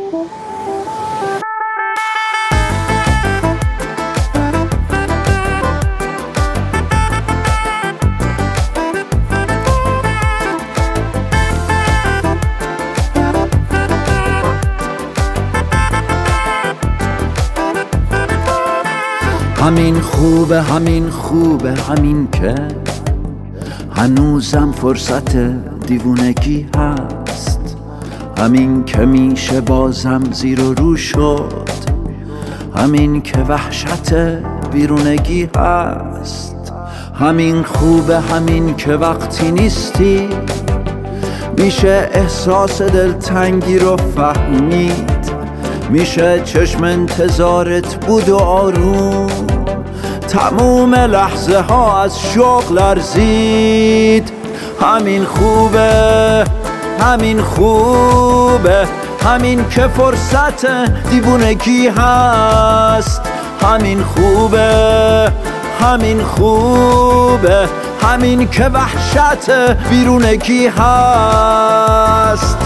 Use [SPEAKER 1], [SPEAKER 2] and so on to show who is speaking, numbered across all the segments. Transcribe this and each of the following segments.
[SPEAKER 1] همین خوبه، همین خوبه، همین که هنوزم فرصت دیوونگی هست. همین که میشه بازم زیر و رو شد، همین که وحشت بیرونگی هست. همین خوبه، همین که وقتی نیستی میشه احساس دلتنگی رو فهمید. میشه چشم انتظارت بود و آروم تموم لحظه ها از شوق لرزید. همین خوبه، همین خوبه، همین که فرصت دیوونگی هست. همین خوبه، همین خوبه، همین که وحشت بیرونگی هست.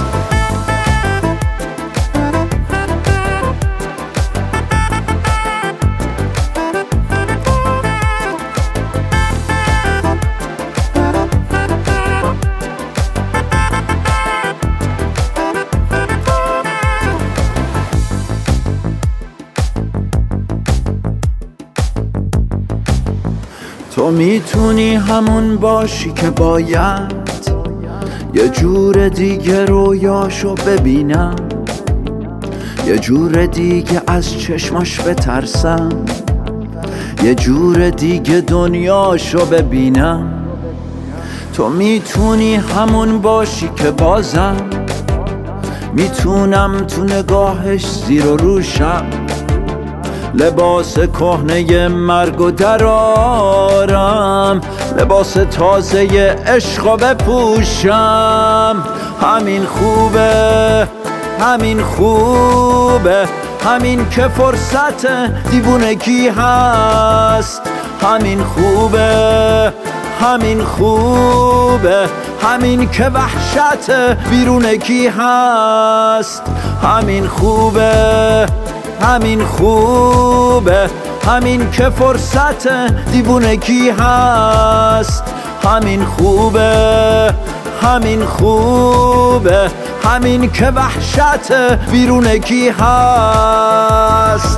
[SPEAKER 1] تو میتونی همون باشی که باید یه جور دیگه رویاشو ببینم، یه جور دیگه از چشماش بترسم، یه جور دیگه دنیاشو ببینم. تو میتونی همون باشی که بازم میتونم تو نگاهش زیر و روشم، لباس کهنه مرگ و درارم، لباس تازه عشق بپوشم. همین خوبه، همین خوبه، همین که فرصت دیوونگی هست. همین خوبه، همین خوبه، همین که وحشت بیرونگی هست. همین خوبه، همین خوبه، همین که فرصت دیوونگی هست. همین خوبه، همین خوبه، همین که وحشت بیرونگی هست.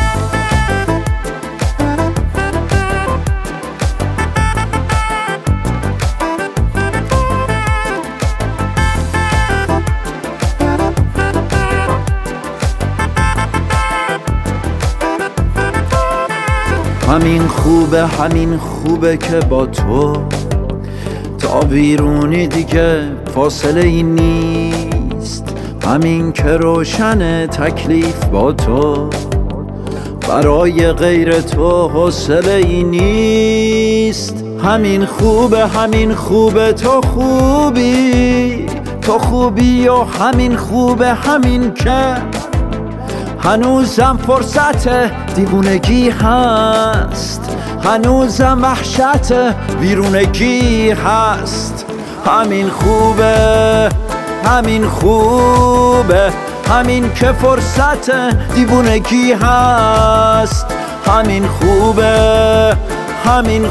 [SPEAKER 1] همین خوبه، همین خوبه که با تو تا بیرونی دیگه فاصله ای نیست. همین که روشن تکلیف با تو، برای غیر تو حوصله ای نیست. همین خوبه، همین خوبه، تو خوبی، تو خوبی و همین خوبه، همین که هنوزم فرصت دیوونگی هست، هنوزم وحشت بیرونگی هست. همین خوبه، همین خوبه، همین که فرصت دیوونگی هست. همین خوبه، همین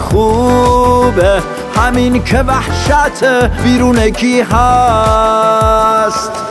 [SPEAKER 1] خوبه، همین که وحشت بیرونگی هست.